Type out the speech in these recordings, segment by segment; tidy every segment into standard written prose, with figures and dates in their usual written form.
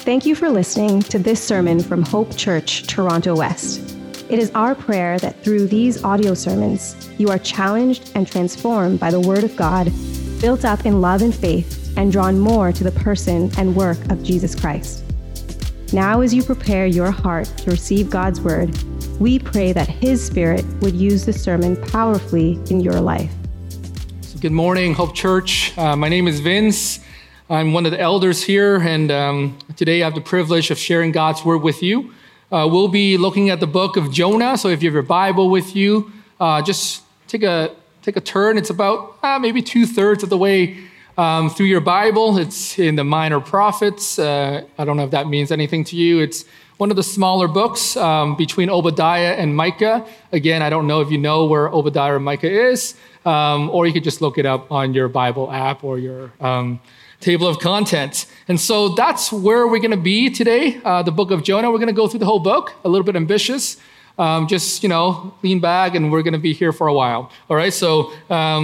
Thank you for listening to this sermon from Hope Church, Toronto West. It is our prayer that through these audio sermons, you are challenged and transformed by the Word of God, built up in love and faith, and drawn more to the person and work of Jesus Christ. Now, as you prepare your heart to receive God's Word, we pray that His Spirit would use the sermon powerfully in your life. So good morning, Hope Church. My name is Vince. I'm one of the elders here, and today I have the privilege of sharing God's Word with you. We'll be looking at the book of Jonah, so if you have your Bible with you, just take a turn. It's about maybe 2/3 of the way through your Bible. It's in the Minor Prophets. I don't know if that means anything to you. It's one of the smaller books between Obadiah and Micah. Again, I don't know if you know where Obadiah or Micah is, or you could just look it up on your Bible app or your table of contents. And so that's where we're going to be today, the book of Jonah. We're going to go through the whole book, a little bit ambitious. Just, lean back and we're going to be here for a while. All right, so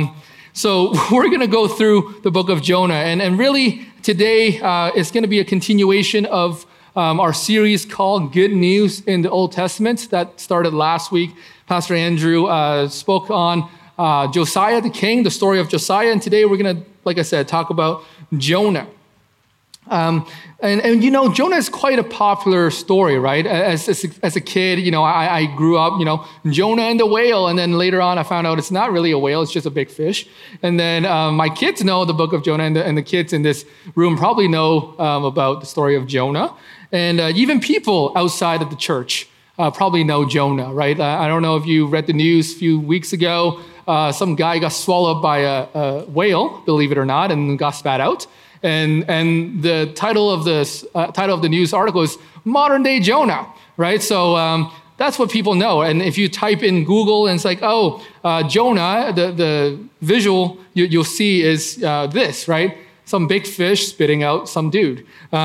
we're going to go through the book of Jonah. And really today is going to be a continuation of our series called Good News in the Old Testament that started last week. Pastor Andrew spoke on Josiah the king, the story of Josiah. And today we're going to, like I said, talk about Jonah. And Jonah is quite a popular story, right? As a kid, I grew up, Jonah and the whale. And then later on, I found out it's not really a whale, it's just a big fish. And then my kids know the book of Jonah, and the kids in this room probably know about the story of Jonah. And even people outside of the church probably know Jonah, right? I don't know if you read the news a few weeks ago. Some guy got swallowed by a whale, believe it or not, and got spat out. And the title of the news article is Modern Day Jonah, right? So that's what people know. And if you type in Google and it's like, Jonah, the visual you'll see is this, right? Some big fish spitting out some dude.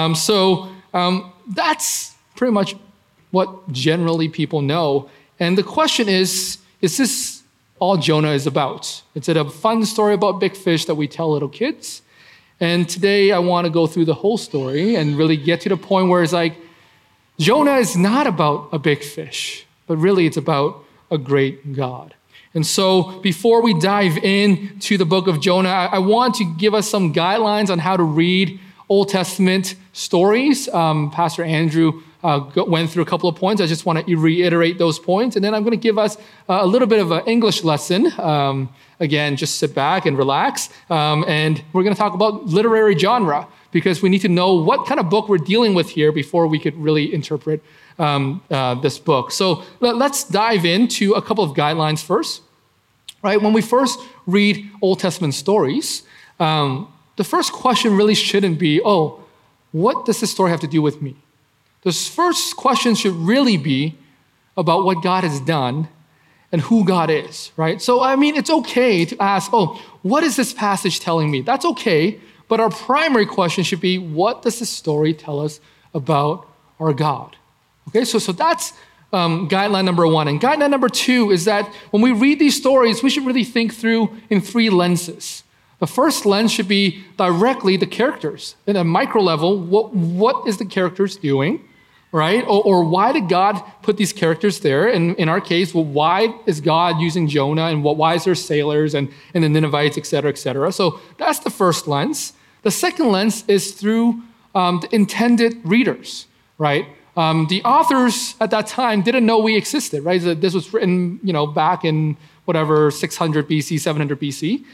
That's pretty much what generally people know. And the question is this all Jonah is about? Is it a fun story about big fish that we tell little kids? And today I want to go through the whole story and really get to the point where it's like, Jonah is not about a big fish, but really it's about a great God. And so before we dive into the book of Jonah, I want to give us some guidelines on how to read Old Testament stories. Pastor Andrew went through a couple of points. I just want to reiterate those points. And then I'm going to give us a little bit of an English lesson. Again, just sit back and relax. And we're going to talk about literary genre, because we need to know what kind of book we're dealing with here before we could really interpret this book. So let's dive into a couple of guidelines first. Right? When we first read Old Testament stories, the first question really shouldn't be, what does this story have to do with me? The first question should really be about what God has done and who God is, right? So, it's okay to ask, what is this passage telling me? That's okay, but our primary question should be, what does this story tell us about our God? Okay, so that's guideline number one. And guideline number two is that when we read these stories, we should really think through in three lenses. The first lens should be directly the characters. At a micro level, what is the characters doing, right? Or why did God put these characters there? And in our case, why is God using Jonah? And why is there sailors and the Ninevites, et cetera, et cetera? So that's the first lens. The second lens is through the intended readers, right? The authors at that time didn't know we existed, right? This was written, back in 600 BC, 700 BC.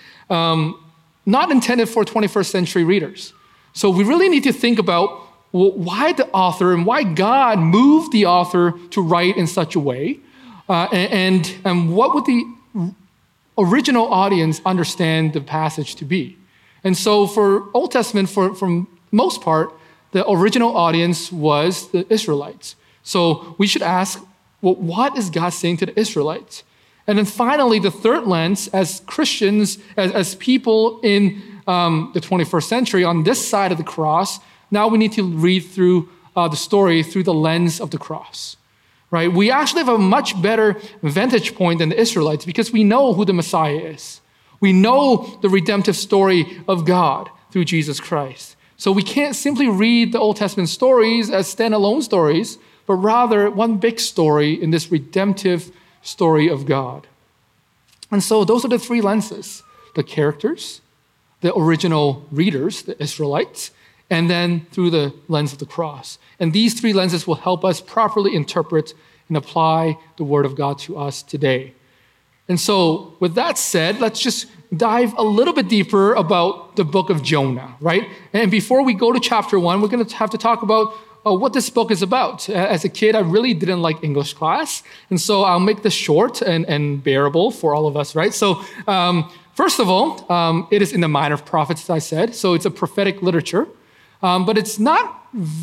Not intended for 21st century readers. So we really need to think about why the author and why God moved the author to write in such a way, and what would the original audience understand the passage to be. And so for Old Testament, for most part, the original audience was the Israelites. So we should ask, what is God saying to the Israelites? And then finally, the third lens, as Christians, as people in the 21st century on this side of the cross, now we need to read through the story through the lens of the cross, right? We actually have a much better vantage point than the Israelites because we know who the Messiah is. We know the redemptive story of God through Jesus Christ. So we can't simply read the Old Testament stories as standalone stories, but rather one big story in this redemptive story of God. And so those are the three lenses: the characters, the original readers, the Israelites, and then through the lens of the cross. And these three lenses will help us properly interpret and apply the Word of God to us today. And so with that said, let's just dive a little bit deeper about the book of Jonah, right? And before we go to chapter 1, we're going to have to talk about what this book is about. As a kid, I really didn't like English class, and so I'll make this short and bearable for all of us, right? So first of all, it is in the Minor Prophets, as I said, so it's a prophetic literature, but it's not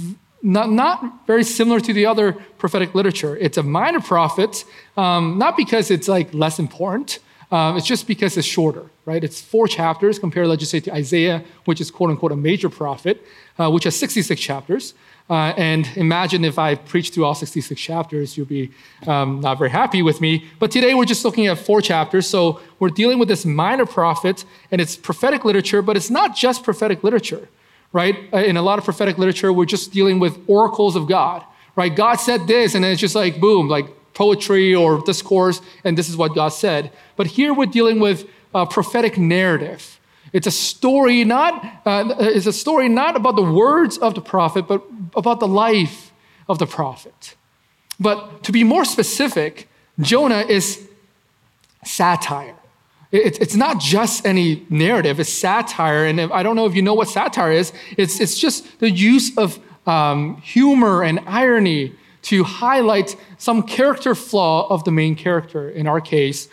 very similar to the other prophetic literature. It's a minor prophet, not because it's like less important, it's just because it's shorter, right? It's 4 chapters compared, let's just say, to Isaiah, which is quote unquote a major prophet, which has 66 chapters. And imagine if I preached through all 66 chapters, you'll be not very happy with me. But today we're just looking at 4 chapters. So we're dealing with this minor prophet, and it's prophetic literature, but it's not just prophetic literature, right? In a lot of prophetic literature, we're just dealing with oracles of God, right? God said this, and then it's just like, boom, like poetry or discourse, and this is what God said. But here we're dealing with prophetic narrative. It's a story not about the words of the prophet, but about the life of the prophet. But to be more specific, Jonah is satire. It's not just any narrative, it's satire. And I don't know if you know what satire is. It's just the use of humor and irony to highlight some character flaw of the main character, in our case,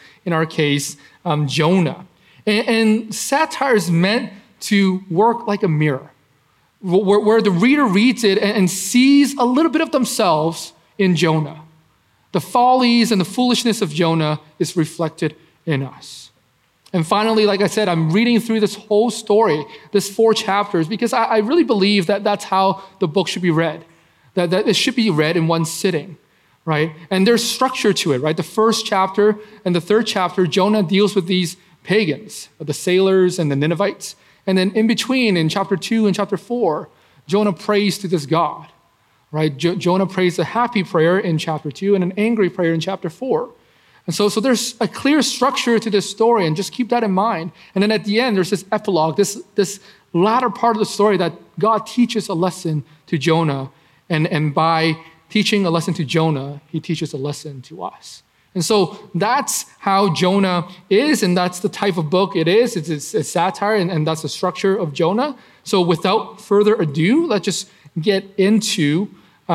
Jonah. And satire is meant to work like a mirror, where the reader reads it and sees a little bit of themselves in Jonah. The follies and the foolishness of Jonah is reflected in us. And finally, like I said, I'm reading through this whole story, this 4 chapters, because I really believe that that's how the book should be read, that it should be read in one sitting, right? And there's structure to it, right? The first chapter and the 3rd chapter, Jonah deals with these pagans, the sailors and the Ninevites. And then in between, in chapter 2 and chapter 4, Jonah prays to this God, right? Jonah prays a happy prayer in chapter 2 and an angry prayer in chapter 4. And so there's a clear structure to this story, and just keep that in mind. And then at the end, there's this epilogue, this latter part of the story that God teaches a lesson to Jonah. And by teaching a lesson to Jonah, he teaches a lesson to us. And so that's how Jonah is, and that's the type of book it is. It's satire, and that's the structure of Jonah. So without further ado, let's just get into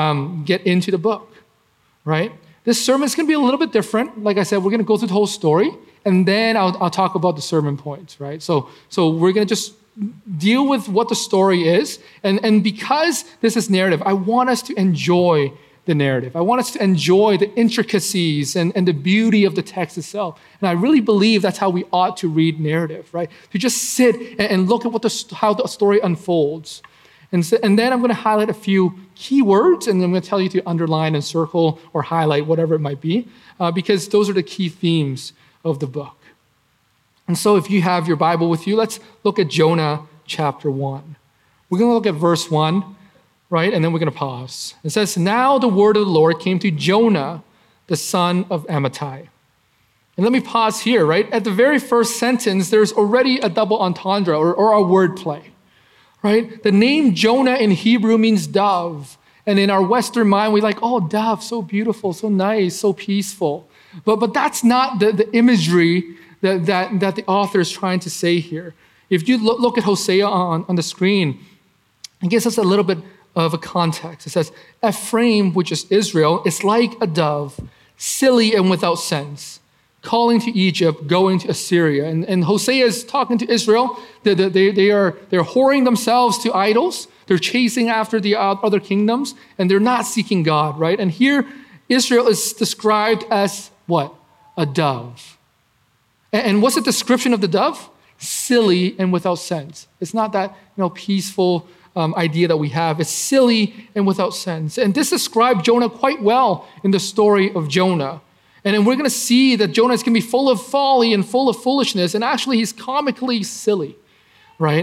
the book, right? This sermon is going to be a little bit different. Like I said, we're going to go through the whole story, and then I'll talk about the sermon points, right? So we're going to just deal with what the story is, and because this is narrative, I want us to enjoy the narrative. I want us to enjoy the intricacies and the beauty of the text itself. And I really believe that's how we ought to read narrative, right? To just sit and look at how the story unfolds. And then I'm going to highlight a few key words, and I'm going to tell you to underline and circle or highlight, whatever it might be, because those are the key themes of the book. And so if you have your Bible with you, let's look at Jonah chapter 1. We're going to look at verse 1, right? And then we're going to pause. It says, "Now the word of the Lord came to Jonah, the son of Amittai." And let me pause here, right? At the very first sentence, there's already a double entendre or a word play. Right? The name Jonah in Hebrew means dove. And in our Western mind, we like, oh, dove, so beautiful, so nice, so peaceful. But that's not the imagery that the author is trying to say here. If you look at Hosea on the screen, it gives us a little bit of a context. It says, Ephraim, which is Israel, is like a dove, silly and without sense, calling to Egypt, going to Assyria. And Hosea is talking to Israel. They're whoring themselves to idols. They're chasing after the other kingdoms, and they're not seeking God, right? And here, Israel is described as what? A dove. And what's the description of the dove? Silly and without sense. It's not that peaceful idea that we have. It's silly and without sense. And this describes Jonah quite well in the story of Jonah. And then we're going to see that Jonah is going to be full of folly and full of foolishness, and actually he's comically silly, right?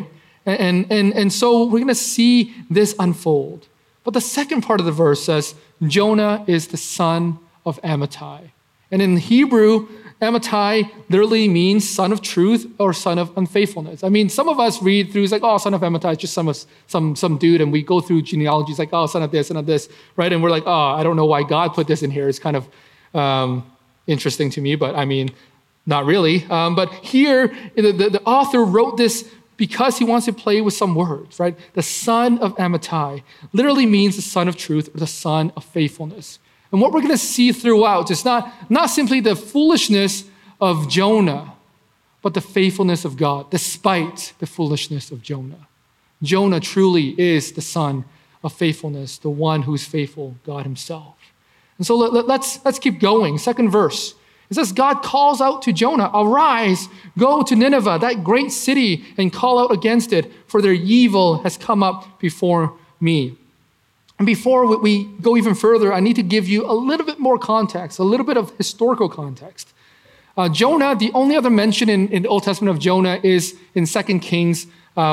And so we're going to see this unfold. But the second part of the verse says, Jonah is the son of Amittai. And in Hebrew, Amittai literally means son of truth or son of unfaithfulness. I mean, some of us read through, it's like, oh, son of Amittai is just some dude, and we go through genealogies like, oh, son of this, right? And we're like, oh, I don't know why God put this in here. It's kind of interesting to me, but I mean, not really. But here, the author wrote this because he wants to play with some words, right? The son of Amittai literally means the son of truth or the son of faithfulness. And what we're going to see throughout is not simply the foolishness of Jonah, but the faithfulness of God, despite the foolishness of Jonah. Jonah truly is the son of faithfulness, the one who's faithful, God himself. And so let's keep going. Second verse. It says, God calls out to Jonah, arise, go to Nineveh, that great city, and call out against it, for their evil has come up before me. And before we go even further, I need to give you a little bit more context, a little bit of historical context. Jonah, the only other mention in the Old Testament of Jonah is in 2 Kings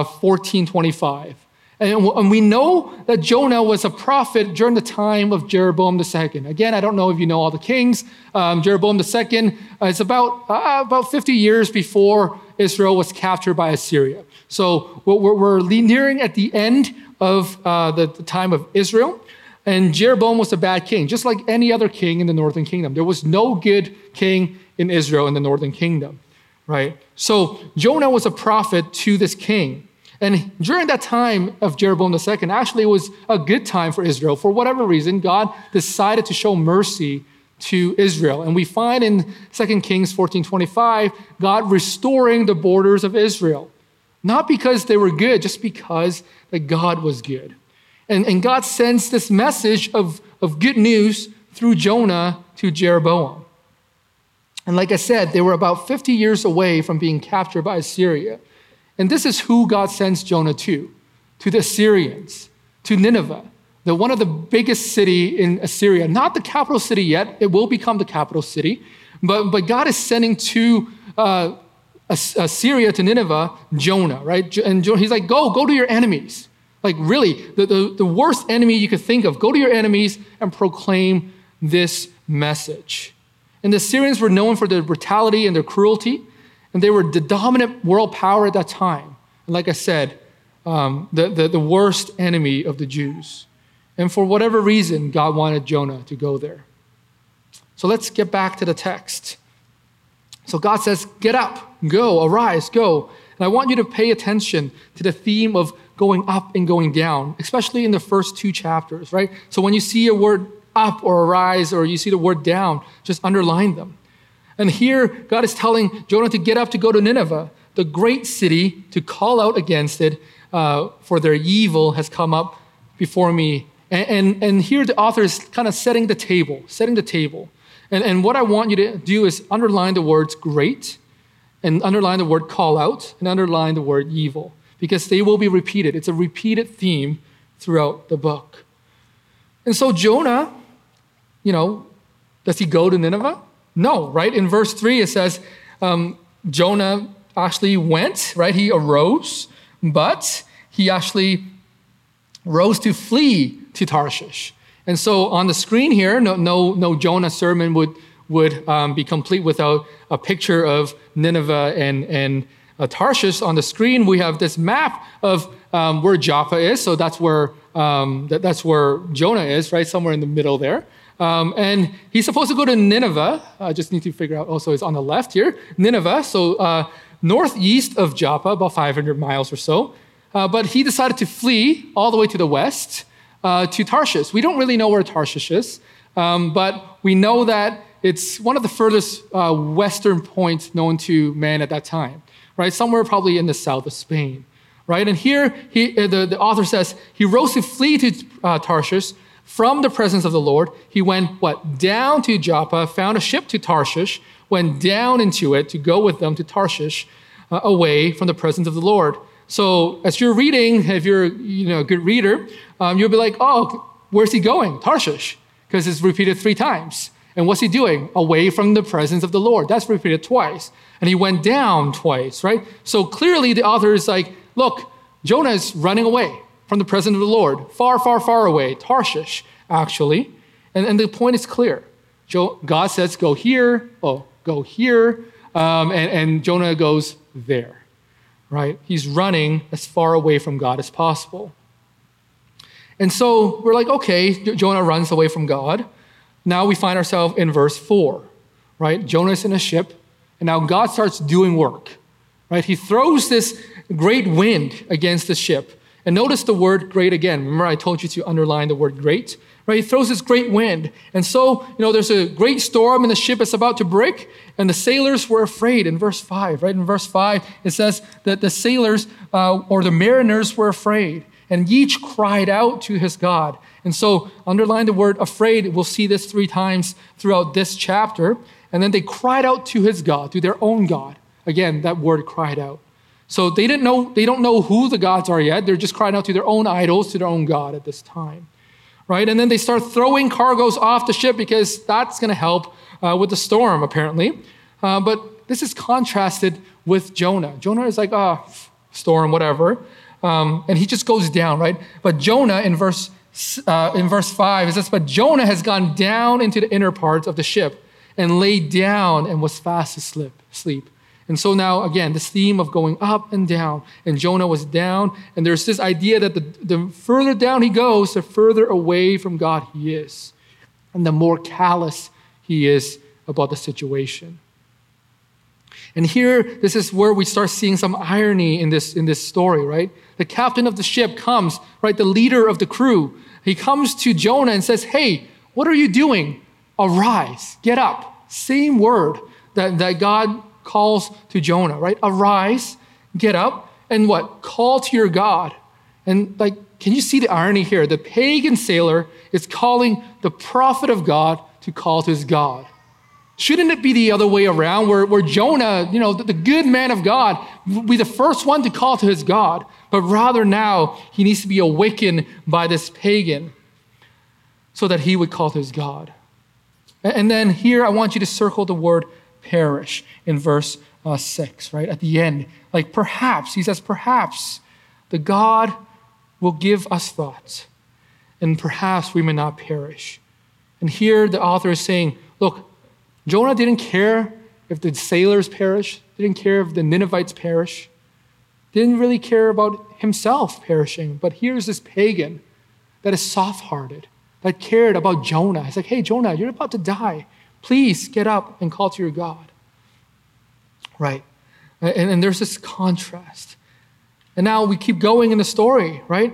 14:25. And we know that Jonah was a prophet during the time of Jeroboam II. Again, I don't know if you know all the kings. Jeroboam II is about 50 years before Israel was captured by Assyria. So we're nearing at the end of the time of Israel. And Jeroboam was a bad king, just like any other king in the northern kingdom. There was no good king in Israel in the northern kingdom, right? So Jonah was a prophet to this king. And during that time of Jeroboam II, actually it was a good time for Israel. For whatever reason, God decided to show mercy to Israel. And we find in 2 Kings 14:25, God restoring the borders of Israel. Not because they were good, just because that God was good. And God sends this message of good news through Jonah to Jeroboam. And like I said, they were about 50 years away from being captured by Assyria. And this is who God sends Jonah to the Assyrians, to Nineveh, one of the biggest city in Assyria. Not the capital city yet. It will become the capital city. But God is sending to Assyria, to Nineveh, Jonah, right? And he's like, go to your enemies. Like really, the worst enemy you could think of. Go to your enemies and proclaim this message. And the Assyrians were known for their brutality and their cruelty. And they were the dominant world power at that time. And like I said, the worst enemy of the Jews. And for whatever reason, God wanted Jonah to go there. So let's get back to the text. So God says, get up, go, arise, go. And I want you to pay attention to the theme of going up and going down, especially in the first 2 chapters, right? So when you see a word up or arise, or you see the word down, just underline them. And here, God is telling Jonah to get up to go to Nineveh, the great city, to call out against it, for their evil has come up before me. And here the author is kind of setting the table. And what I want you to do is underline the words great, and underline the word call out, and underline the word evil, because they will be repeated. It's a repeated theme throughout the book. And so Jonah, does he go to Nineveh? No, right? In verse 3, it says, Jonah actually went, right? He arose, but he actually rose to flee to Tarshish. And so on the screen here, no Jonah sermon would be complete without a picture of Nineveh and Tarshish. On the screen, we have this map of where Joppa is. So that's where Jonah is, right? Somewhere in the middle there. And he's supposed to go to Nineveh. I just need to figure out, also it's on the left here, Nineveh. So northeast of Joppa, about 500 miles or so. But he decided to flee all the way to the west to Tarshish. We don't really know where Tarshish is, but we know that it's one of the furthest western points known to man at that time, right? Somewhere probably in the south of Spain, right? And here the author says, he rose to flee to Tarshish from the presence of the Lord. He went, down to Joppa, found a ship to Tarshish, went down into it to go with them to Tarshish, away from the presence of the Lord. So as you're reading, if you're a good reader, you'll be like, oh, where's he going? Tarshish, because it's repeated 3 times. And what's he doing? Away from the presence of the Lord. That's repeated twice. And he went down twice, right? So clearly the author is like, look, Jonah is running away from the presence of the Lord, far, far, far away, Tarshish, actually. And the point is clear. God says, go here, go here, and Jonah goes there, right? He's running as far away from God as possible. And so we're like, okay, Jonah runs away from God. Now we find ourselves in verse 4, right? Jonah's in a ship, and now God starts doing work, right? He throws this great wind against the ship. And notice the word great again. Remember I told you to underline the word great, right? He throws this great wind. And so, there's a great storm and the ship is about to break, and the sailors were afraid in verse 5, right? In verse 5, it says that the sailors or the mariners were afraid, and each cried out to his God. And so underline the word afraid. We'll see this 3 times throughout this chapter. And then they cried out to his God, to their own God. Again, that word cried out. So they don't know who the gods are yet. They're just crying out to their own idols, to their own God at this time, right? And then they start throwing cargoes off the ship because that's going to help with the storm, apparently. But this is contrasted with Jonah. Jonah is like, storm, whatever. And he just goes down, right? But Jonah, in verse 5, it says, but Jonah has gone down into the inner parts of the ship and laid down and was fast asleep. And so now, again, this theme of going up and down. And Jonah was down. And there's this idea that the further down he goes, the further away from God he is. And the more callous he is about the situation. And here, this is where we start seeing some irony in this story, right? The captain of the ship comes, right? The leader of the crew. He comes to Jonah and says, hey, what are you doing? Arise, get up. Same word that God calls to Jonah, right? Arise, get up, and what? Call to your God. And can you see the irony here? The pagan sailor is calling the prophet of God to call to his God. Shouldn't it be the other way around where Jonah, the good man of God, will be the first one to call to his God, but rather now he needs to be awakened by this pagan so that he would call to his God. And then here I want you to circle the word perish in verse 6, right? At the end, perhaps, he says, perhaps the God will give us thoughts, and perhaps we may not perish. And here the author is saying, look, Jonah didn't care if the sailors perish, didn't care if the Ninevites perish, didn't really care about himself perishing. But here's this pagan that is soft-hearted, that cared about Jonah. He's like, hey, Jonah, you're about to die. Please get up and call to your God. Right? And there's this contrast. And now we keep going in the story, right?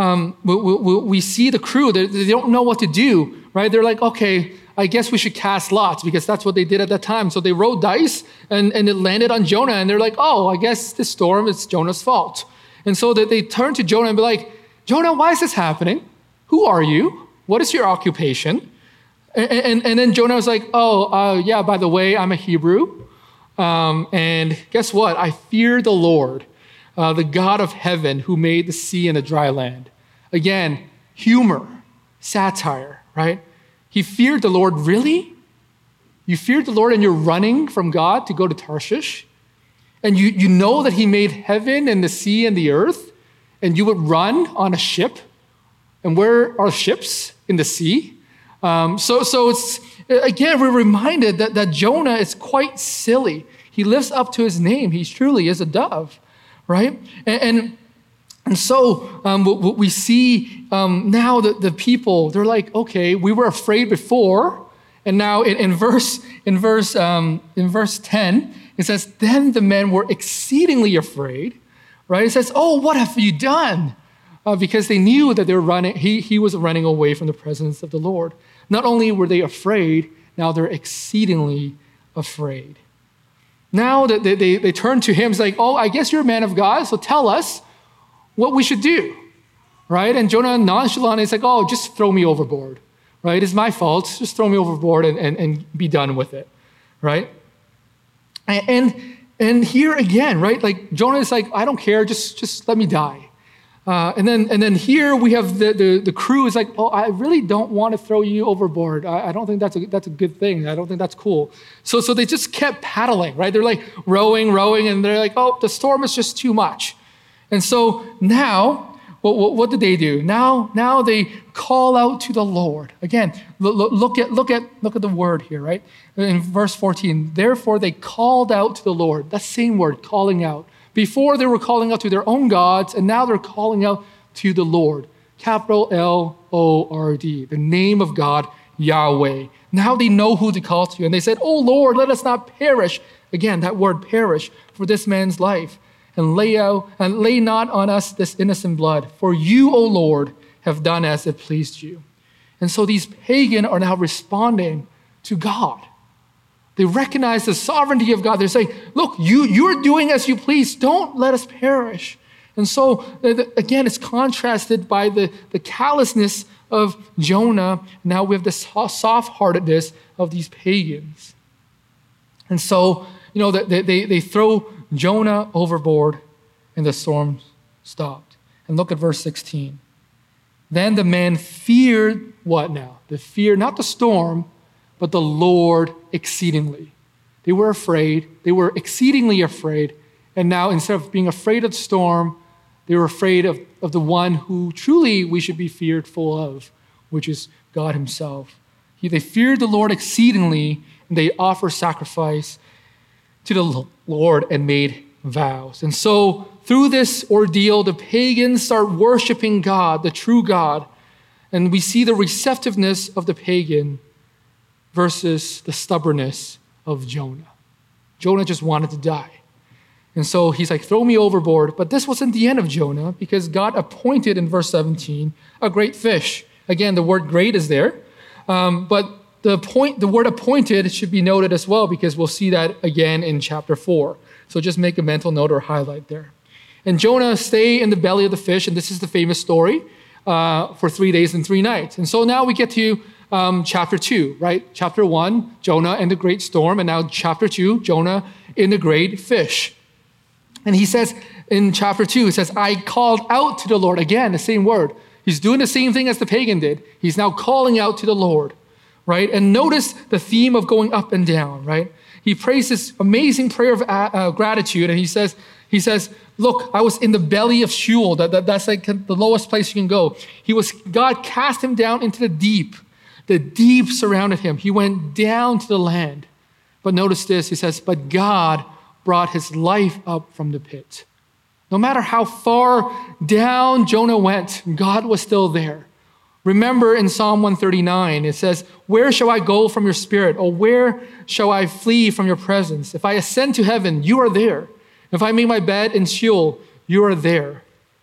We see the crew. They don't know what to do, right? They're like, okay, I guess we should cast lots because that's what they did at that time. So they rolled dice and it landed on Jonah. And they're like, oh, I guess this storm is Jonah's fault. And so they turn to Jonah and be like, Jonah, why is this happening? Who are you? What is your occupation? And then Jonah was like, yeah, by the way, I'm a Hebrew. And guess what? I fear the Lord, the God of heaven who made the sea and the dry land. Again, humor, satire, right? He feared the Lord. Really? You feared the Lord and you're running from God to go to Tarshish? And you know that he made heaven and the sea and the earth, and you would run on a ship? And where are ships? In the sea? So it's, again, we're reminded that Jonah is quite silly. He lives up to his name. He truly is a dove, right? And so we see now that the people, they're like, okay, we were afraid before, and now in verse 10, it says, then the men were exceedingly afraid, right? It says, oh, what have you done? Because they knew that they were running. He was running away from the presence of the Lord. Not only were they afraid, now they're exceedingly afraid. Now that they turn to him, it's like, oh, I guess you're a man of God, so tell us what we should do, right? And Jonah nonchalant is like, oh, just throw me overboard, right? It's my fault. Just throw me overboard and be done with it, right? And here again, right? Like Jonah is like, I don't care, just let me die. And then here we have the crew is like, oh, I really don't want to throw you overboard. I don't think that's a good thing. I don't think that's cool. So they just kept paddling, right? They're like rowing, and they're like, oh, the storm is just too much. And so now, what did they do? Now they call out to the Lord. Again, look at the word here, right? In verse 14, therefore they called out to the Lord. That same word, calling out. Before they were calling out to their own gods, and now they're calling out to the Lord. Capital L-O-R-D, the name of God, Yahweh. Now they know who to call to. And they said, "Oh Lord, let us not perish." Again, that word perish, for this man's life. And lay not on us this innocent blood. For you, O Lord, have done as it pleased you. And so these pagans are now responding to God. They recognize the sovereignty of God. They're saying, look, you're doing as you please. Don't let us perish. And so, again, it's contrasted by the callousness of Jonah. Now we have the soft-heartedness of these pagans. And so, they throw Jonah overboard, and the storm stopped. And look at verse 16. Then the men feared what now? They feared not the storm, but the Lord exceedingly. They were afraid. They were exceedingly afraid. And now instead of being afraid of the storm, they were afraid of the one who truly we should be fearful of, which is God himself. They feared the Lord exceedingly, and they offered sacrifice to the Lord and made vows. And so through this ordeal, the pagans start worshiping God, the true God. And we see the receptiveness of the pagan versus the stubbornness of Jonah. Jonah just wanted to die. And so he's like, throw me overboard. But this wasn't the end of Jonah, because God appointed in verse 17 a great fish. Again, the word great is there. But the word appointed should be noted as well, because we'll see that again in chapter 4. So just make a mental note or highlight there. And Jonah stayed in the belly of the fish, and this is the famous story, for 3 days and 3 nights. And so now we get to chapter 2, right? Chapter 1, Jonah and the great storm, and now chapter 2, Jonah in the great fish. And he says in chapter 2, he says, I called out to the Lord. Again, the same word. He's doing the same thing as the pagan did. He's now calling out to the Lord, right? And notice the theme of going up and down, right? He prays this amazing prayer of gratitude, and he says, look, I was in the belly of Sheol. That's like the lowest place you can go. God cast him down into the deep. The deep surrounded him. He went down to the land. But notice this, he says, but God brought his life up from the pit. No matter how far down Jonah went, God was still there. Remember in Psalm 139, it says, where shall I go from your spirit? Or where shall I flee from your presence? If I ascend to heaven, you are there. If I make my bed in Sheol, you are there.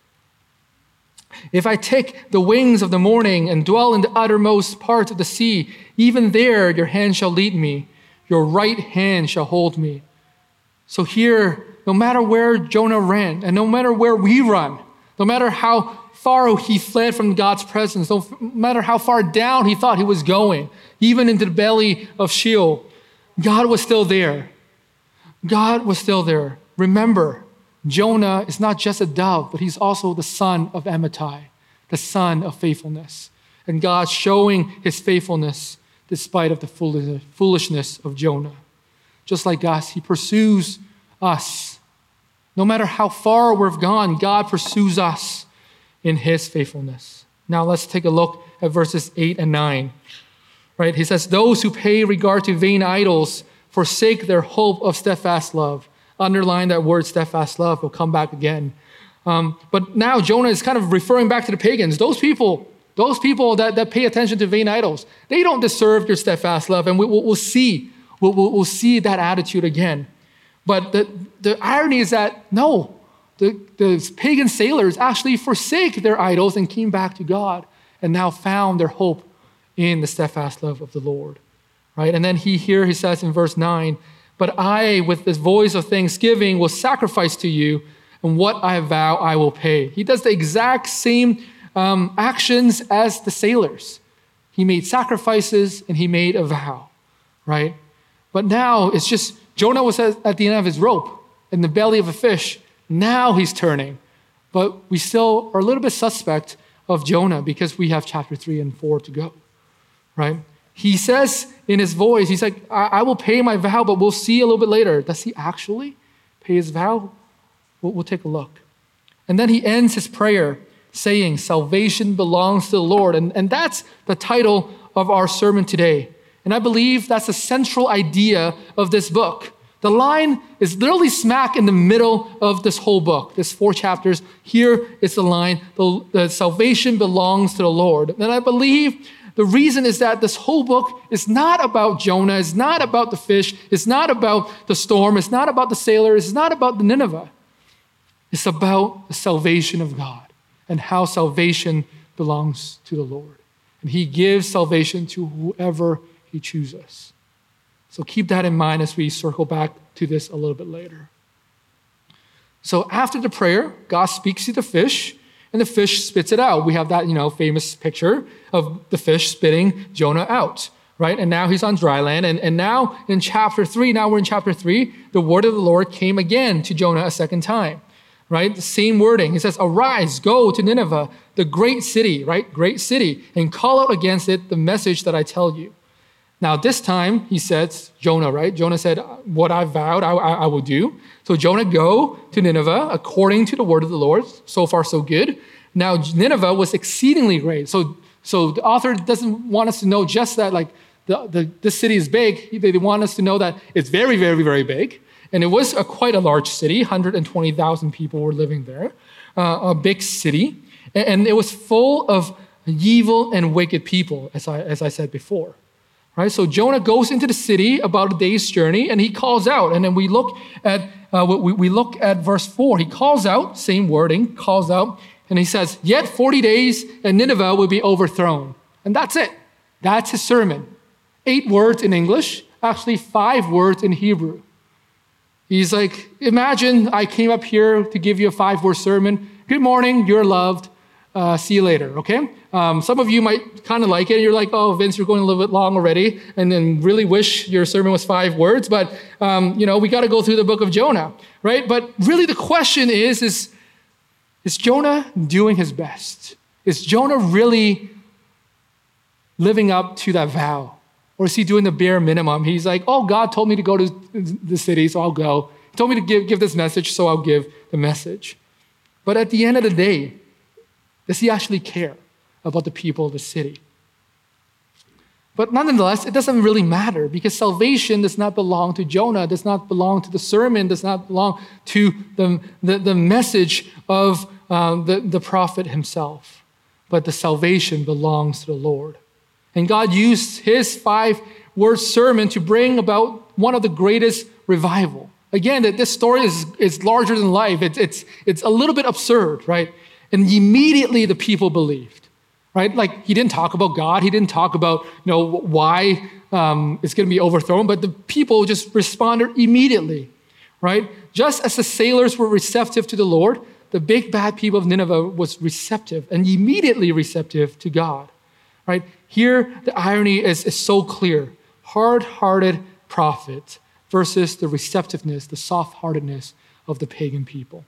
If I take the wings of the morning and dwell in the uttermost parts of the sea, even there your hand shall lead me, your right hand shall hold me. So here, no matter where Jonah ran, and no matter where we run, no matter how far he fled from God's presence, no matter how far down he thought he was going, even into the belly of Sheol, God was still there. God was still there. Remember, Jonah is not just a dove, but he's also the son of Amittai, the son of faithfulness. And God's showing his faithfulness despite of the foolishness of Jonah. Just like us, he pursues us. No matter how far we've gone, God pursues us in his faithfulness. Now let's take a look at verses 8 and 9. Right? He says, those who pay regard to vain idols forsake their hope of steadfast love. Underline that word, steadfast love. We'll come back again. But now Jonah is kind of referring back to the pagans. Those people that pay attention to vain idols, they don't deserve your steadfast love. And we'll see that attitude again. But the irony is that, no, the pagan sailors actually forsake their idols and came back to God and now found their hope in the steadfast love of the Lord. Right? And then he says in verse 9, but I, with this voice of thanksgiving, will sacrifice to you, and what I vow I will pay. He does the exact same actions as the sailors. He made sacrifices and he made a vow, right? But now it's just, Jonah was at the end of his rope in the belly of a fish. Now he's turning. But we still are a little bit suspect of Jonah because we have chapter 3 and 4 to go, right? He says in his voice, he's like, I will pay my vow, but we'll see a little bit later. Does he actually pay his vow? We'll take a look. And then he ends his prayer saying, salvation belongs to the Lord. And that's the title of our sermon today. And I believe that's the central idea of this book. The line is literally smack in the middle of this whole book, this 4 chapters. Here is the line, the salvation belongs to the Lord. And I believe the reason is that this whole book is not about Jonah, it's not about the fish, it's not about the storm, it's not about the sailors, it's not about the Nineveh. It's about the salvation of God and how salvation belongs to the Lord. And he gives salvation to whoever he chooses. So keep that in mind as we circle back to this a little bit later. So after the prayer, God speaks to the fish, and the fish spits it out. We have that, famous picture of the fish spitting Jonah out, right? And now he's on dry land. And now we're in chapter 3, the word of the Lord came again to Jonah a second time, right? The same wording. He says, arise, go to Nineveh, the great city, right? Great city, and call out against it the message that I tell you. Now, this time, he says, Jonah, right? Jonah said, what I vowed, I will do. So Jonah go to Nineveh according to the word of the Lord. So far, so good. Now, Nineveh was exceedingly great. So the author doesn't want us to know just that, like, this city is big. They want us to know that it's very, very, very big. And it was quite a large city. 120,000 people were living there. A big city. And it was full of evil and wicked people, as I said before. Right, so Jonah goes into the city about a day's journey, and he calls out. And then we look at verse 4. He calls out, same wording, calls out, and he says, "Yet 40 days, and Nineveh will be overthrown." And that's it. That's his sermon. 8 words in English, actually 5 words in Hebrew. He's like, imagine I came up here to give you a 5-word sermon. Good morning, you're loved. See you later, okay? Some of you might kind of like it. You're like, oh, Vince, you're going a little bit long already, and then really wish your sermon was 5 words. But, we got to go through the book of Jonah, right? But really the question is Jonah doing his best? Is Jonah really living up to that vow? Or is he doing the bare minimum? He's like, oh, God told me to go to the city, so I'll go. He told me to give this message, so I'll give the message. But at the end of the day, does he actually care about the people of the city? But nonetheless, it doesn't really matter because salvation does not belong to Jonah, does not belong to the sermon, does not belong to the message of the prophet himself. But the salvation belongs to the Lord. And God used his 5-word sermon to bring about one of the greatest revival. Again, that this story is larger than life. It's a little bit absurd, right? And immediately the people believed, right? Like he didn't talk about God. He didn't talk about, why it's going to be overthrown. But the people just responded immediately, right? Just as the sailors were receptive to the Lord, the big bad people of Nineveh was receptive and immediately receptive to God, right? Here, the irony is so clear. Hard-hearted prophet versus the receptiveness, the soft-heartedness of the pagan people.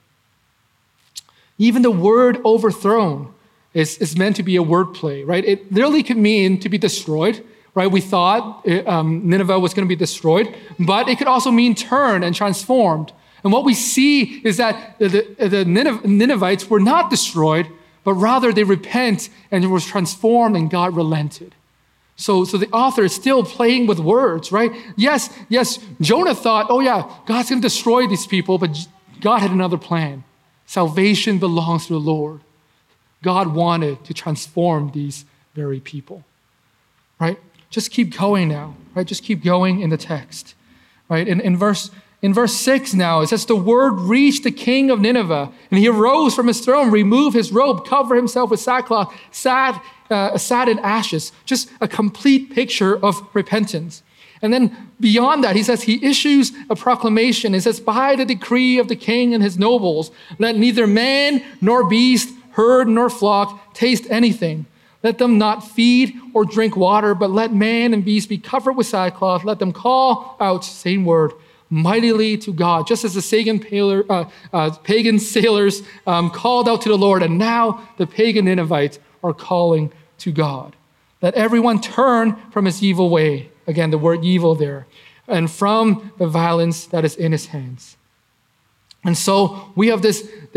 Even the word overthrown is meant to be a wordplay, right? It literally could mean to be destroyed, right? We thought Nineveh was going to be destroyed, but it could also mean turned and transformed. And what we see is that the Ninevites were not destroyed, but rather they repent and it was transformed and God relented. So the author is still playing with words, right? Yes, Jonah thought, oh yeah, God's going to destroy these people, but God had another plan. Salvation belongs to the Lord. God wanted to transform these very people, right? Just keep going now, right? Just keep going in the text, right? In verse 6 now, it says, the word reached the king of Nineveh, and he arose from his throne, removed his robe, covered himself with sackcloth, sat in ashes. Just a complete picture of repentance. And then beyond that, he says he issues a proclamation. It says, by the decree of the king and his nobles, let neither man nor beast, herd nor flock taste anything. Let them not feed or drink water, but let man and beast be covered with sackcloth. Let them call out, same word, mightily to God, just as the pagan sailors called out to the Lord, and now the pagan Ninevites are calling to God. Let everyone turn from his evil way. Again, the word evil there. And from the violence that is in his hands. And so we have this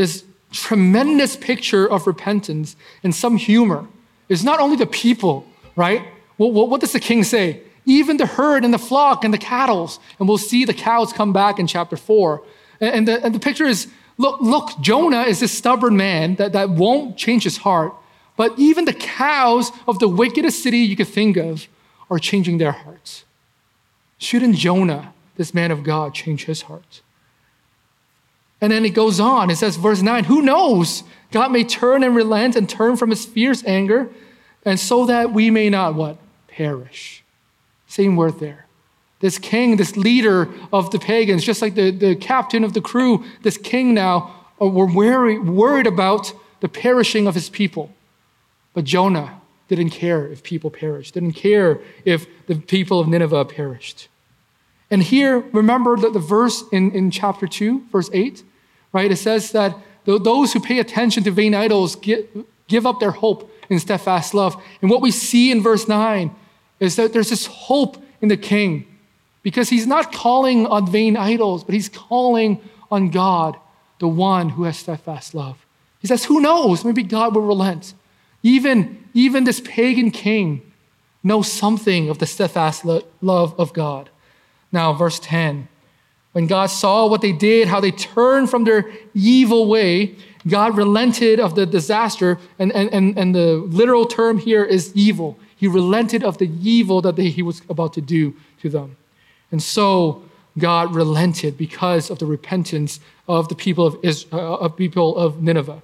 tremendous picture of repentance and some humor is not only the people, right? What does the king say? Even the herd and the flock and the cattle. And we'll see the cows come back in chapter 4. And the picture is, look, Jonah is this stubborn man that won't change his heart. But even the cows of the wickedest city you could think of are changing their hearts. Shouldn't Jonah, this man of God, change his heart? And then it goes on. It says, verse 9, who knows? God may turn and relent and turn from his fierce anger, and so that we may not, what? Perish. Same word there. This king, this leader of the pagans, just like the captain of the crew, this king now, were worried about the perishing of his people. But Jonah didn't care if people perished, didn't care if the people of Nineveh perished. And here, remember the verse in chapter 2, verse 8, right? It says that those who pay attention to vain idols give up their hope in steadfast love. And what we see in verse 9 is that there's this hope in the king, because he's not calling on vain idols, but he's calling on God, the one who has steadfast love. He says, who knows? Maybe God will relent. Even this pagan king knows something of the steadfast love of God. Now, verse 10, when God saw what they did, how they turned from their evil way, God relented of the disaster, and the literal term here is evil. He relented of the evil that he was about to do to them. And so God relented because of the repentance of the people of Nineveh.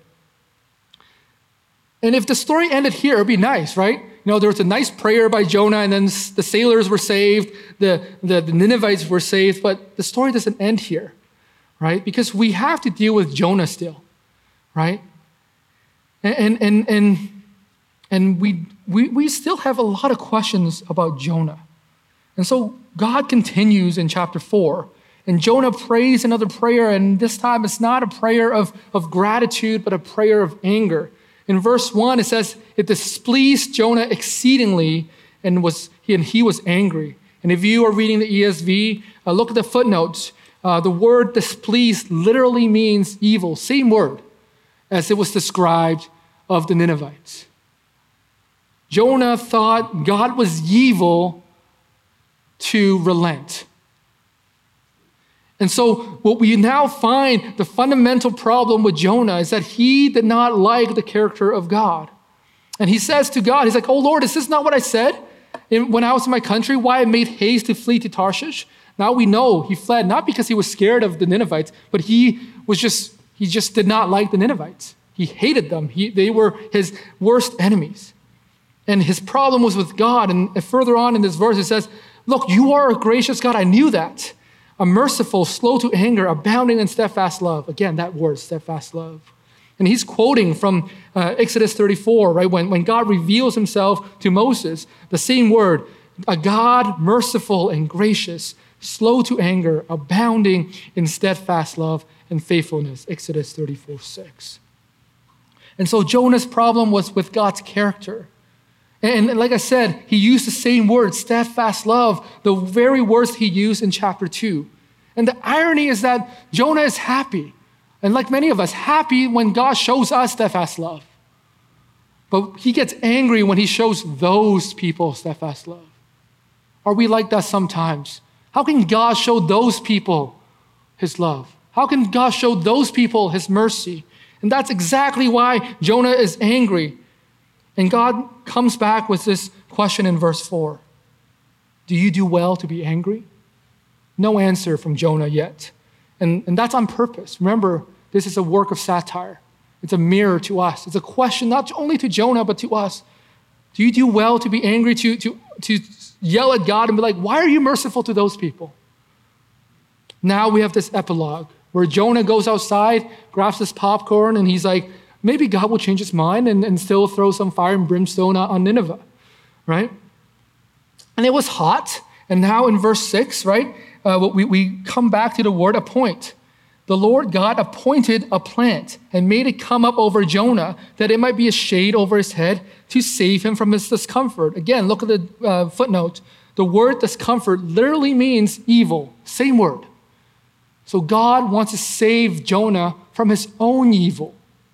And if the story ended here, it would be nice, right? There was a nice prayer by Jonah, and then the sailors were saved, the Ninevites were saved, but the story doesn't end here, right? Because we have to deal with Jonah still, right? And we still have a lot of questions about Jonah. And so God continues in chapter 4, and Jonah prays another prayer, and this time it's not a prayer of gratitude, but a prayer of anger. In verse 1, it says, it displeased Jonah exceedingly, and he was angry. And if you are reading the ESV, look at the footnotes. The word displeased literally means evil, same word as it was described of the Ninevites. Jonah thought God was evil to relent. And so what we now find, the fundamental problem with Jonah is that he did not like the character of God. And he says to God, he's like, oh Lord, is this not what I said when I was in my country? Why I made haste to flee to Tarshish? Now we know he fled not because he was scared of the Ninevites, but he just did not like the Ninevites. He hated them. They were his worst enemies. And his problem was with God. And further on in this verse, it says, look, you are a gracious God. I knew that. A merciful, slow to anger, abounding in steadfast love. Again, that word, steadfast love. And he's quoting from Exodus 34, right? When God reveals himself to Moses, the same word, a God merciful and gracious, slow to anger, abounding in steadfast love and faithfulness. Exodus 34:6. And so Jonah's problem was with God's character. And like I said, he used the same word, steadfast love, the very words he used in chapter 2. And the irony is that Jonah is happy, and like many of us, happy when God shows us steadfast love. But he gets angry when he shows those people steadfast love. Are we like that sometimes? How can God show those people his love? How can God show those people his mercy? And that's exactly why Jonah is angry. And God comes back with this question in verse 4. Do you do well to be angry? No answer from Jonah yet. And that's on purpose. Remember, this is a work of satire. It's a mirror to us. It's a question not only to Jonah, but to us. Do you do well to be angry, to yell at God and be like, why are you merciful to those people? Now we have this epilogue where Jonah goes outside, grabs his popcorn, and he's like, maybe God will change his mind and still throw some fire and brimstone on Nineveh, right? And it was hot. And now in verse 6, right, we come back to the word appoint. The Lord God appointed a plant and made it come up over Jonah that it might be a shade over his head to save him from his discomfort. Again, look at the footnote. The word discomfort literally means evil. Same word. So God wants to save Jonah from his own evil.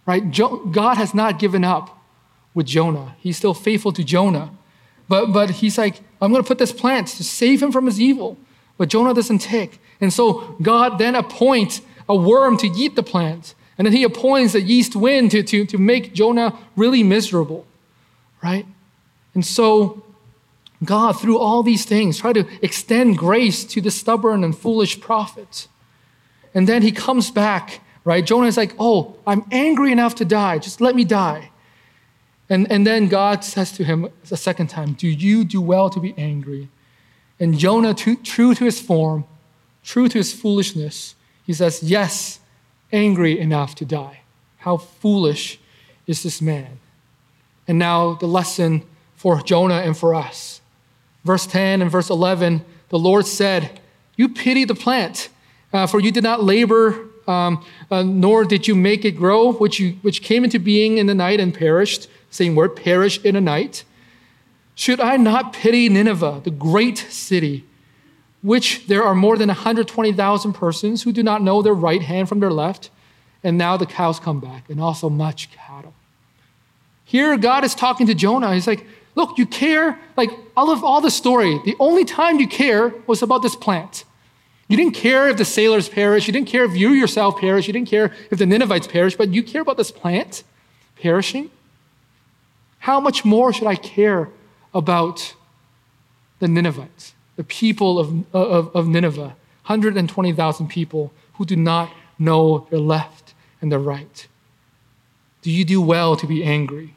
right? God has not given up with Jonah. He's still faithful to Jonah. But he's like, I'm going to put this plant to save him from his evil. But Jonah doesn't take. And so God then appoints a worm to eat the plant. And then he appoints a east wind to make Jonah really miserable, right? And so God, through all these things, tried to extend grace to the stubborn and foolish prophet. And then he comes back, right? Jonah is like, oh, I'm angry enough to die. Just let me die. And then God says to him a second time, do you do well to be angry? And Jonah, true to his form, true to his foolishness, he says, yes, angry enough to die. How foolish is this man? And now the lesson for Jonah and for us. Verse 10 and verse 11, the Lord said, you pity the plant, for you did not labor, nor did you make it grow, which came into being in the night and perished. Same word, perish in a night. Should I not pity Nineveh, the great city, which there are more than 120,000 persons who do not know their right hand from their left, and now the cows come back, and also much cattle. Here, God is talking to Jonah. He's like, look, you care, like all the story, the only time you care was about this plant. You didn't care if the sailors perish. You didn't care if you yourself perish. You didn't care if the Ninevites perish, but you care about this plant perishing? How much more should I care about the Ninevites, the people of Nineveh, 120,000 people who do not know their left and their right? Do you do well to be angry?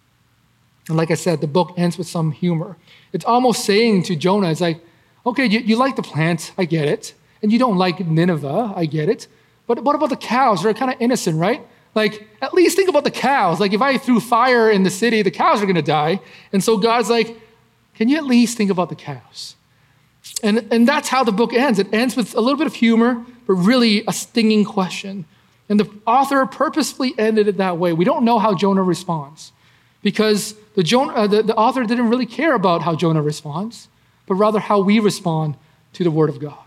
And like I said, the book ends with some humor. It's almost saying to Jonah, it's like, okay, you like the plant, I get it. And you don't like Nineveh, I get it. But what about the cows? They're kind of innocent, right? Like, at least think about the cows. Like, if I threw fire in the city, the cows are going to die. And so God's like, can you at least think about the cows? And that's how the book ends. It ends with a little bit of humor, but really a stinging question. And the author purposefully ended it that way. We don't know how Jonah responds because the author didn't really care about how Jonah responds, but rather how we respond to the word of God.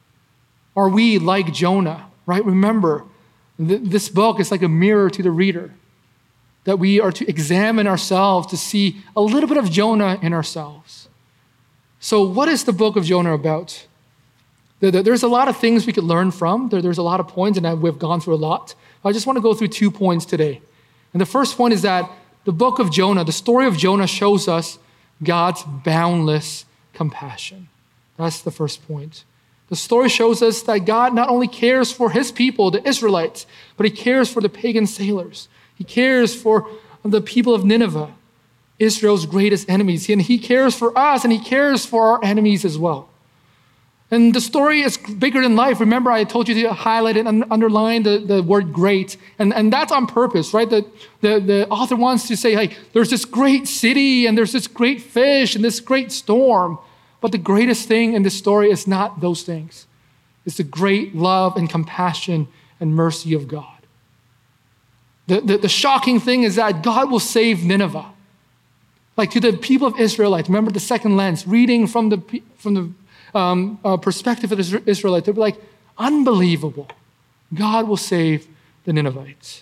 Are we like Jonah, right? Remember, this book is like a mirror to the reader, that we are to examine ourselves to see a little bit of Jonah in ourselves. So what is the book of Jonah about? There's a lot of things we could learn from. There's a lot of points, and we've gone through a lot. I just want to go through 2 points today. And the first point is that the book of Jonah, the story of Jonah, shows us God's boundless compassion. That's the first point. The story shows us that God not only cares for his people, the Israelites, but he cares for the pagan sailors. He cares for the people of Nineveh, Israel's greatest enemies. And he cares for us, and he cares for our enemies as well. And the story is bigger than life. Remember, I told you to highlight and underline the word great. And that's on purpose, right? The author wants to say, like, there's this great city, and there's this great fish, and this great storm. But the greatest thing in this story is not those things. It's the great love and compassion and mercy of God. The shocking thing is that God will save Nineveh. Like to the people of Israel, like remember the second lens, reading from the perspective of the Israelites, they'll be like, unbelievable. God will save the Ninevites.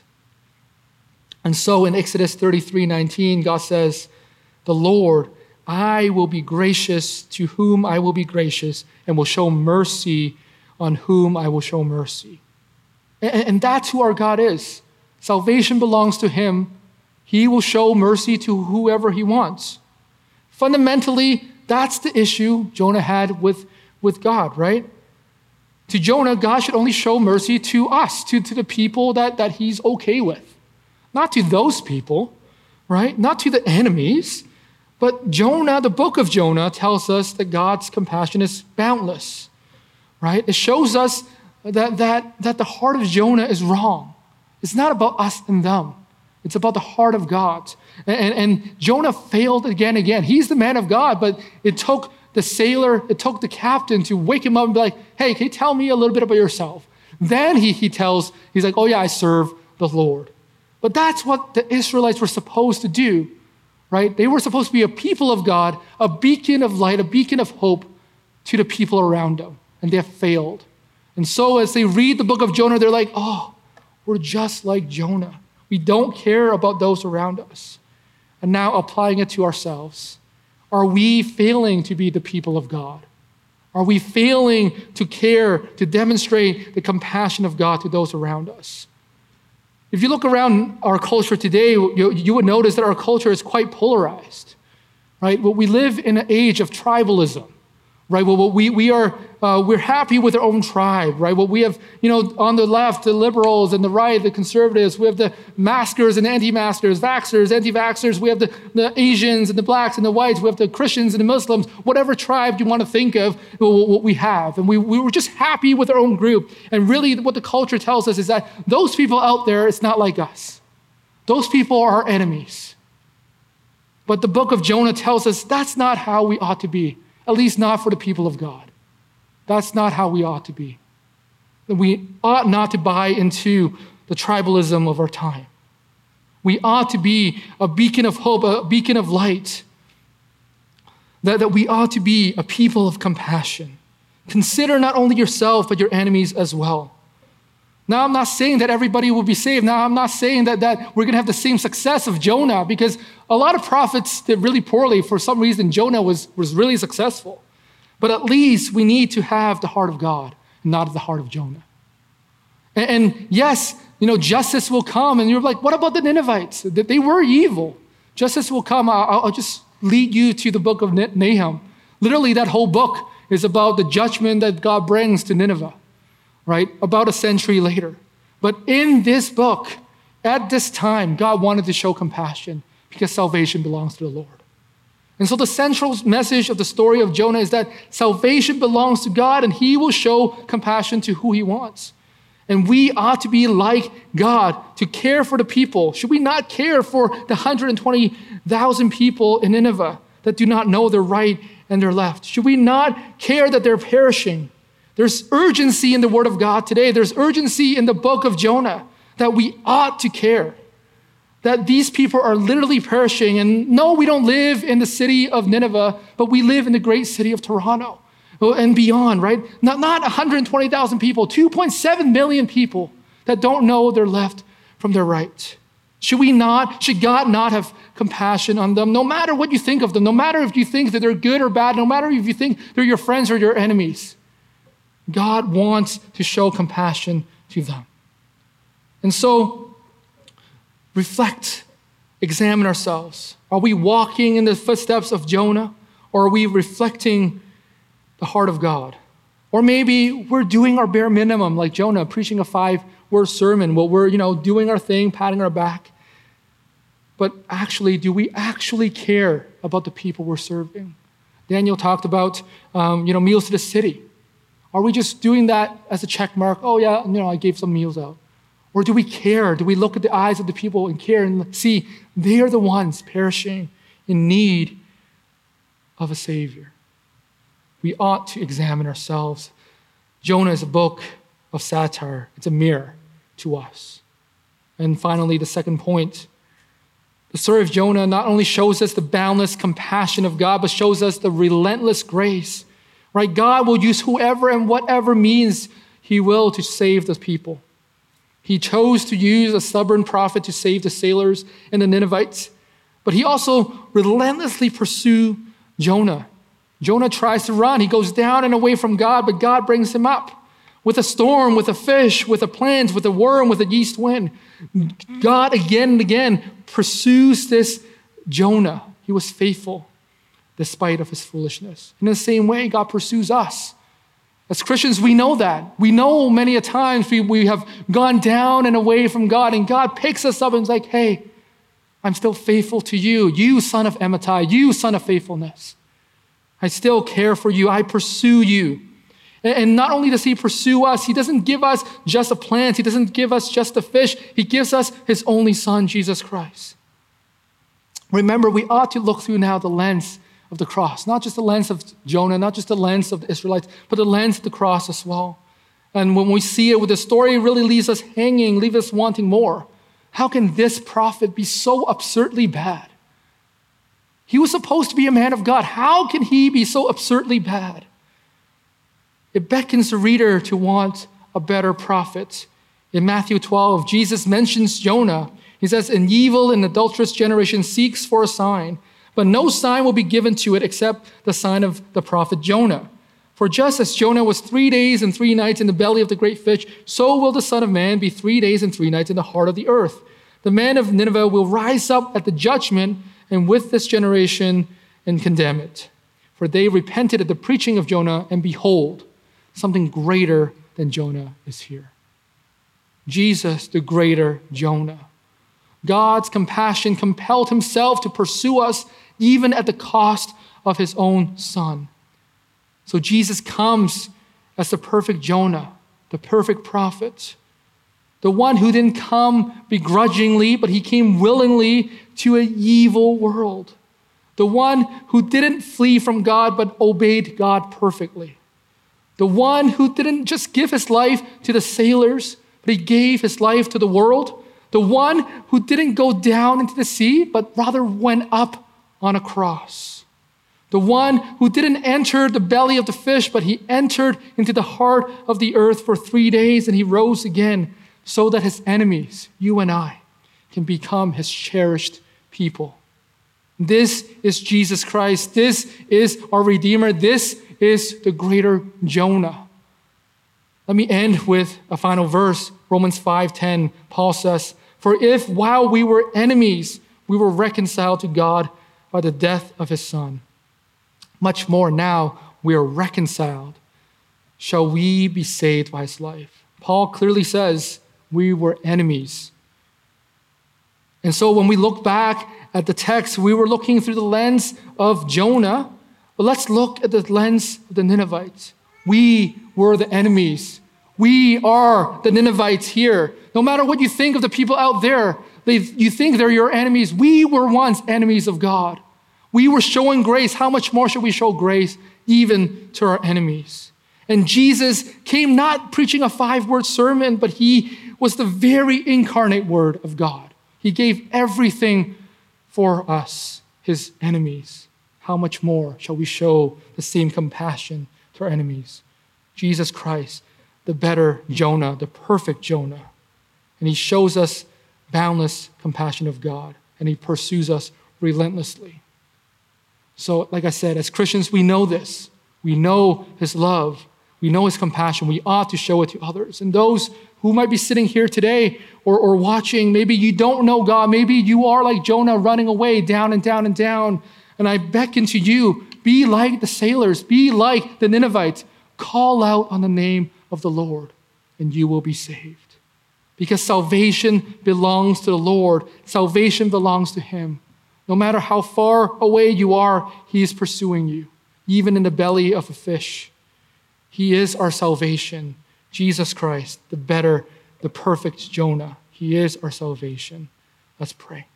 And so in Exodus 33:19, God says, the Lord, I will be gracious to whom I will be gracious, and will show mercy on whom I will show mercy. And that's who our God is. Salvation belongs to him. He will show mercy to whoever he wants. Fundamentally, that's the issue Jonah had with God, right? To Jonah, God should only show mercy to us, to the people that he's okay with. Not to those people, right? Not to the enemies. But Jonah, the book of Jonah, tells us that God's compassion is boundless, right? It shows us that the heart of Jonah is wrong. It's not about us and them. It's about the heart of God. And Jonah failed again. He's the man of God, but it took the sailor, it took the captain to wake him up and be like, hey, can you tell me a little bit about yourself? Then he's like, oh yeah, I serve the Lord. But that's what the Israelites were supposed to do. Right? They were supposed to be a people of God, a beacon of light, a beacon of hope to the people around them. And they have failed. And so as they read the book of Jonah, they're like, oh, we're just like Jonah. We don't care about those around us. And now applying it to ourselves. Are we failing to be the people of God? Are we failing to care, to demonstrate the compassion of God to those around us? If you look around our culture today, you would notice that our culture is quite polarized, right? Well, we live in an age of tribalism, right? Well, we're happy with our own tribe, right? Well, we have, on the left, the liberals, and the right, the conservatives. We have the maskers and anti-maskers, vaxxers, anti-vaxxers. We have the Asians and the blacks and the whites. We have the Christians and the Muslims. Whatever tribe you want to think of, what we have. And we were just happy with our own group. And really what the culture tells us is that those people out there, it's not like us. Those people are our enemies. But the book of Jonah tells us that's not how we ought to be, at least not for the people of God. That's not how we ought to be. We ought not to buy into the tribalism of our time. We ought to be a beacon of hope, a beacon of light. That we ought to be a people of compassion. Consider not only yourself, but your enemies as well. Now, I'm not saying that everybody will be saved. Now, I'm not saying that we're going to have the same success of Jonah, because a lot of prophets did really poorly. For some reason, Jonah was really successful. But at least we need to have the heart of God, not the heart of Jonah. And yes, justice will come. And you're like, what about the Ninevites? They were evil. Justice will come. I'll just lead you to the book of Nahum. Literally, that whole book is about the judgment that God brings to Nineveh, right? About a century later. But in this book, at this time, God wanted to show compassion because salvation belongs to the Lord. And so the central message of the story of Jonah is that salvation belongs to God, and he will show compassion to who he wants. And we ought to be like God, to care for the people. Should we not care for the 120,000 people in Nineveh that do not know their right and their left? Should we not care that they're perishing? There's urgency in the word of God today. There's urgency in the book of Jonah that we ought to care. That these people are literally perishing. And no, we don't live in the city of Nineveh, but we live in the great city of Toronto and beyond, right? Not 120,000 people, 2.7 million people that don't know their left from their right. Should God not have compassion on them, no matter what you think of them, no matter if you think that they're good or bad, no matter if you think they're your friends or your enemies? God wants to show compassion to them. And so, reflect, examine ourselves. Are we walking in the footsteps of Jonah, or are we reflecting the heart of God? Or maybe we're doing our bare minimum, like Jonah, preaching a 5-word sermon. Well, we're doing our thing, patting our back. But actually, do we actually care about the people we're serving? Daniel talked about meals to the city. Are we just doing that as a check mark? Oh yeah, I gave some meals out. Or do we care? Do we look at the eyes of the people and care and see they are the ones perishing in need of a Savior? We ought to examine ourselves. Jonah is a book of satire. It's a mirror to us. And finally, the second point. The story of Jonah not only shows us the boundless compassion of God, but shows us the relentless grace. Right? God will use whoever and whatever means he will to save the people. He chose to use a stubborn prophet to save the sailors and the Ninevites, but he also relentlessly pursued Jonah. Jonah tries to run. He goes down and away from God, but God brings him up. With a storm, with a fish, with a plant, with a worm, with a east wind. God again and again pursues this Jonah. He was faithful despite of his foolishness. In the same way, God pursues us. As Christians, we know that. We know many a times we have gone down and away from God, and God picks us up and is like, hey, I'm still faithful to you. You son of Amittai, you son of faithfulness. I still care for you. I pursue you. And not only does he pursue us, he doesn't give us just a plant. He doesn't give us just a fish. He gives us his only son, Jesus Christ. Remember, we ought to look through now the lens of the cross, not just the lens of Jonah, not just the lens of the Israelites, but the lens of the cross as well. And when we see it, with the story, it really leaves us hanging, leaves us wanting more. How can this prophet be so absurdly bad? He was supposed to be a man of God. How can he be so absurdly bad? It beckons the reader to want a better prophet. In Matthew 12, Jesus mentions Jonah. He says, an evil and adulterous generation seeks for a sign, but no sign will be given to it except the sign of the prophet Jonah. For just as Jonah was 3 days and 3 nights in the belly of the great fish, so will the Son of Man be 3 days and 3 nights in the heart of the earth. The man of Nineveh will rise up at the judgment and with this generation and condemn it. For they repented at the preaching of Jonah, and behold, something greater than Jonah is here. Jesus, the greater Jonah. God's compassion compelled himself to pursue us even at the cost of his own son. So Jesus comes as the perfect Jonah, the perfect prophet, the one who didn't come begrudgingly, but he came willingly to an evil world. The one who didn't flee from God, but obeyed God perfectly. The one who didn't just give his life to the sailors, but he gave his life to the world. The one who didn't go down into the sea, but rather went up on a cross. The one who didn't enter the belly of the fish, but he entered into the heart of the earth for 3 days, and he rose again so that his enemies, you and I, can become his cherished people. This is Jesus Christ. This is our Redeemer. This is the greater Jonah. Let me end with a final verse. Romans 5:10, Paul says, for if while we were enemies, we were reconciled to God by the death of his Son, much more now we are reconciled, shall we be saved by his life. Paul clearly says we were enemies. And so when we look back at the text, we were looking through the lens of Jonah, but let's look at the lens of the Ninevites. We were the enemies. We are the Ninevites here. No matter what you think of the people out there, you think they're your enemies. We were once enemies of God. We were showing grace. How much more should we show grace even to our enemies? And Jesus came not preaching a 5-word sermon, but he was the very incarnate word of God. He gave everything for us, his enemies. How much more shall we show the same compassion to our enemies? Jesus Christ, the better Jonah, the perfect Jonah. And he shows us boundless compassion of God, and he pursues us relentlessly. So, like I said, as Christians, we know this. We know his love. We know his compassion. We ought to show it to others. And those who might be sitting here today or watching, maybe you don't know God. Maybe you are like Jonah running away down and down and down. And I beckon to you, be like the sailors. Be like the Ninevites. Call out on the name of the Lord, and you will be saved. Because salvation belongs to the Lord. Salvation belongs to him. No matter how far away you are, he is pursuing you, even in the belly of a fish. He is our salvation. Jesus Christ, the better, the perfect Jonah. He is our salvation. Let's pray.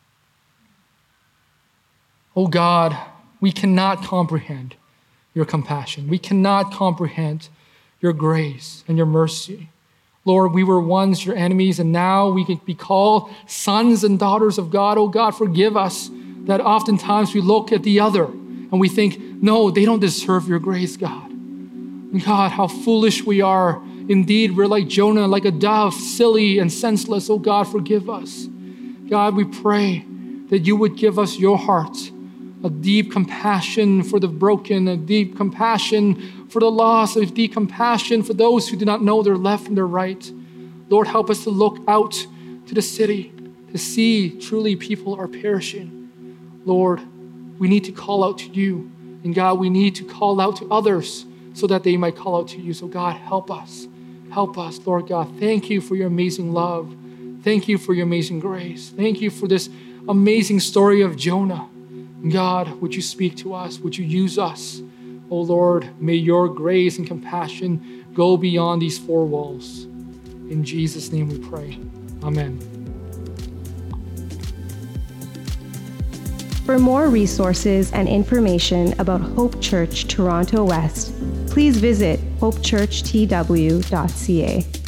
Oh God, we cannot comprehend your compassion. We cannot comprehend your grace and your mercy. Lord, we were once your enemies, and now we can be called sons and daughters of God. Oh God, forgive us that oftentimes we look at the other and we think, no, they don't deserve your grace, God. And God, how foolish we are. Indeed, we're like Jonah, like a dove, silly and senseless. Oh God, forgive us. God, we pray that you would give us your heart, a deep compassion for the broken, a deep compassion for the lost, a deep compassion for those who do not know their left from their right. Lord, help us to look out to the city, to see truly people are perishing. Lord, we need to call out to you. And God, we need to call out to others so that they might call out to you. So God, help us. Help us, Lord God. Thank you for your amazing love. Thank you for your amazing grace. Thank you for this amazing story of Jonah. God, would you speak to us? Would you use us? Oh Lord, may your grace and compassion go beyond these 4 walls. In Jesus' name we pray. Amen. For more resources and information about Hope Church Toronto West, please visit hopechurchtw.ca.